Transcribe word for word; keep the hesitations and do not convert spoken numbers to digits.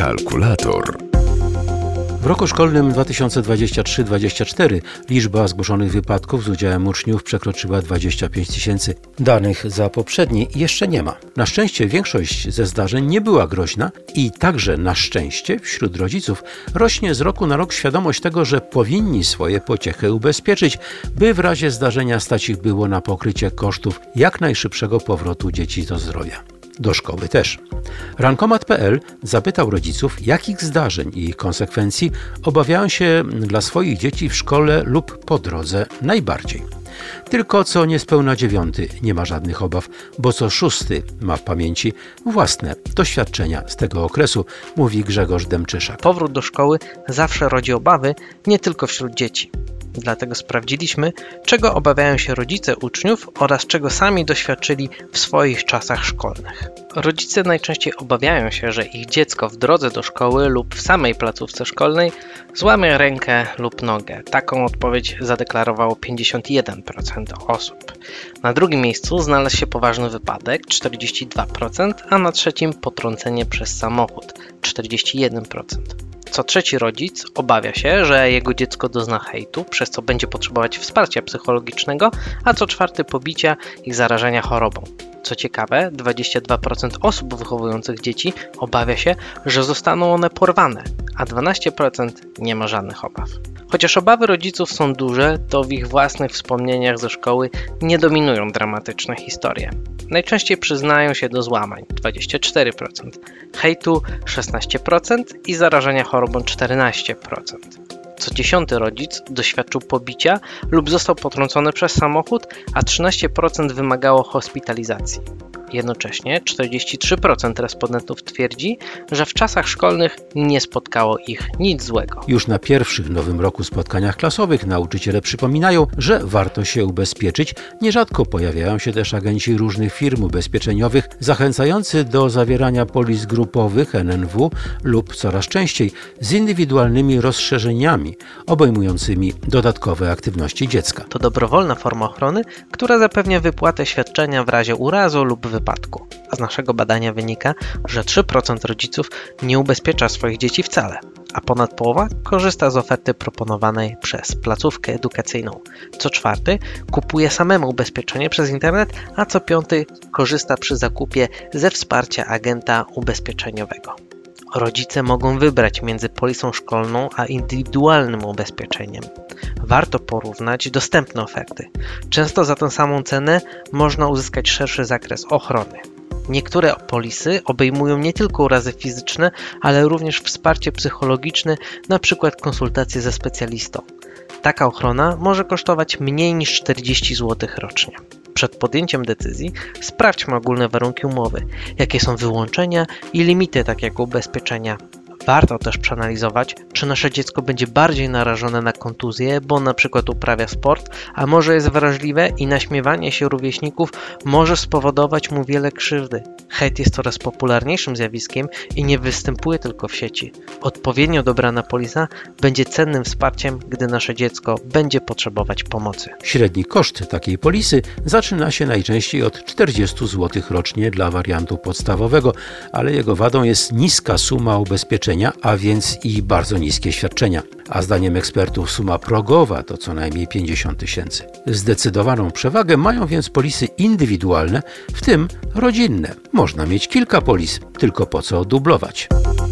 Kalkulator. W roku szkolnym dwa tysiące dwudziestym trzecim dwudziestym czwartym liczba zgłoszonych wypadków z udziałem uczniów przekroczyła dwadzieścia pięć tysięcy. Danych za poprzedni jeszcze nie ma. Na szczęście większość ze zdarzeń nie była groźna i także na szczęście wśród rodziców rośnie z roku na rok świadomość tego, że powinni swoje pociechy ubezpieczyć, by w razie zdarzenia stać ich było na pokrycie kosztów jak najszybszego powrotu dzieci do zdrowia. Do szkoły też. Rankomat kropka pe el zapytał rodziców, jakich zdarzeń i ich konsekwencji obawiają się dla swoich dzieci w szkole lub po drodze najbardziej. Tylko co niespełna dziewiąty nie ma żadnych obaw, bo co szósty ma w pamięci własne doświadczenia z tego okresu, mówi Grzegorz Demczyszak. Powrót do szkoły zawsze rodzi obawy, nie tylko wśród dzieci. Dlatego sprawdziliśmy, czego obawiają się rodzice uczniów oraz czego sami doświadczyli w swoich czasach szkolnych. Rodzice najczęściej obawiają się, że ich dziecko w drodze do szkoły lub w samej placówce szkolnej złamie rękę lub nogę. Taką odpowiedź zadeklarowało pięćdziesiąt jeden procent osób. Na drugim miejscu znalazł się poważny wypadek czterdzieści dwa procent, a na trzecim potrącenie przez samochód czterdzieści jeden procent. Co trzeci rodzic obawia się, że jego dziecko dozna hejtu, przez co będzie potrzebować wsparcia psychologicznego, a co czwarty pobicia i zarażenia chorobą. Co ciekawe, dwadzieścia dwa procent osób wychowujących dzieci obawia się, że zostaną one porwane, a dwanaście procent nie ma żadnych obaw. Chociaż obawy rodziców są duże, to w ich własnych wspomnieniach ze szkoły nie dominują dramatyczne historie. Najczęściej przyznają się do złamań dwadzieścia cztery procent, hejtu szesnaście procent i zarażenia chorobą czternaście procent. Co dziesiąty rodzic doświadczył pobicia lub został potrącony przez samochód, a trzynaście procent wymagało hospitalizacji. Jednocześnie czterdzieści trzy procent respondentów twierdzi, że w czasach szkolnych nie spotkało ich nic złego. Już na pierwszych w nowym roku spotkaniach klasowych nauczyciele przypominają, że warto się ubezpieczyć. Nierzadko pojawiają się też agenci różnych firm ubezpieczeniowych zachęcający do zawierania polis grupowych en en wu lub coraz częściej z indywidualnymi rozszerzeniami obejmującymi dodatkowe aktywności dziecka. To dobrowolna forma ochrony, która zapewnia wypłatę świadczenia w razie urazu lub wypadku. A z naszego badania wynika, że trzy procent rodziców nie ubezpiecza swoich dzieci wcale, a ponad połowa korzysta z oferty proponowanej przez placówkę edukacyjną. Co czwarty kupuje samemu ubezpieczenie przez internet, a co piąty korzysta przy zakupie ze wsparcia agenta ubezpieczeniowego. Rodzice mogą wybrać między polisą szkolną a indywidualnym ubezpieczeniem. Warto porównać dostępne oferty. Często za tę samą cenę można uzyskać szerszy zakres ochrony. Niektóre polisy obejmują nie tylko urazy fizyczne, ale również wsparcie psychologiczne, np. konsultacje ze specjalistą. Taka ochrona może kosztować mniej niż czterdzieści złotych rocznie. Przed podjęciem decyzji sprawdźmy ogólne warunki umowy, jakie są wyłączenia i limity takiego ubezpieczenia. Warto też przeanalizować, czy nasze dziecko będzie bardziej narażone na kontuzję, bo na przykład uprawia sport, a może jest wrażliwe i naśmiewanie się rówieśników może spowodować mu wiele krzywdy. Hejt jest coraz popularniejszym zjawiskiem i nie występuje tylko w sieci. Odpowiednio dobrana polisa będzie cennym wsparciem, gdy nasze dziecko będzie potrzebować pomocy. Średni koszt takiej polisy zaczyna się najczęściej od czterdzieści złotych rocznie dla wariantu podstawowego, ale jego wadą jest niska suma ubezpieczenia, a więc i bardzo niskie świadczenia. A zdaniem ekspertów suma progowa to co najmniej pięćdziesiąt tysięcy. Zdecydowaną przewagę mają więc polisy indywidualne, w tym rodzinne. Można mieć kilka polis, tylko po co dublować.